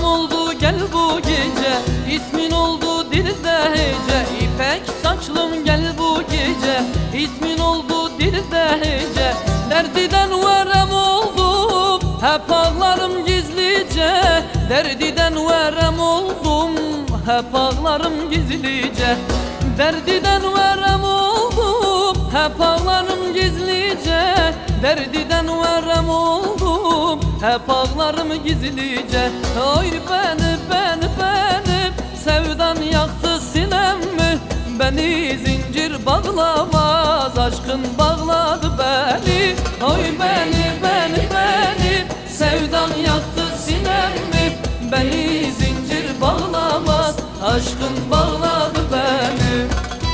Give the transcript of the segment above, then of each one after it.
oldu gel bu gece, ismin oldu dilde hece. İpek saçlım gel bu gece, ismin oldu dilde hece. Derdiden verem oldum, hep ağlarım gizlice. Derdiden verem oldum, hep ağlarım gizlice. Derdiden verem oldum, hep ağlarım gizlice. Derdiden verem oldum, hep ağlarım gizlice. Oy beni sevdan yaktı sinemi. Beni zincir bağlamaz, aşkın bağladı beni. Oy beni sevdan yaktı sinemi. Beni zincir bağlamaz, aşkın bağladı beni.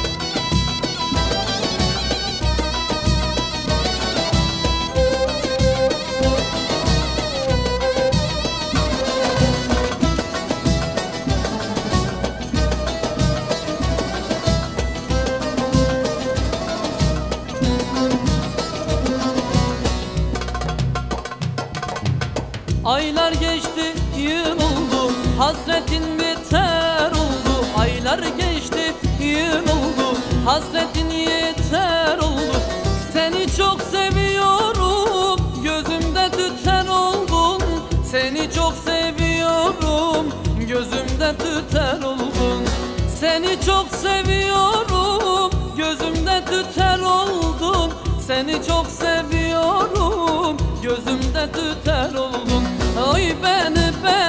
Aylar geçti, yıl oldu, hasretin biter oldu. Aylar geçti, yıl oldu, hasretin yeter oldu. Seni çok seviyorum, gözümde tüter oldun. Seni çok seviyorum, gözümde tüter oldun. Seni çok seviyorum, gözümde tüter oldun. Seni çok seviyorum, gözümde tüter oldun. Oy beni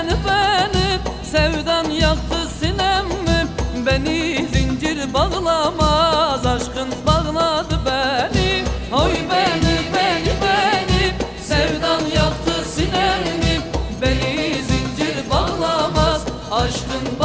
sevdan yaktı sinemi. Beni zincir bağlamaz, aşkın bağladı beni. Oy beni sevdan yaktı sinemi. Beni zincir bağlamaz, aşkın bağladı beni.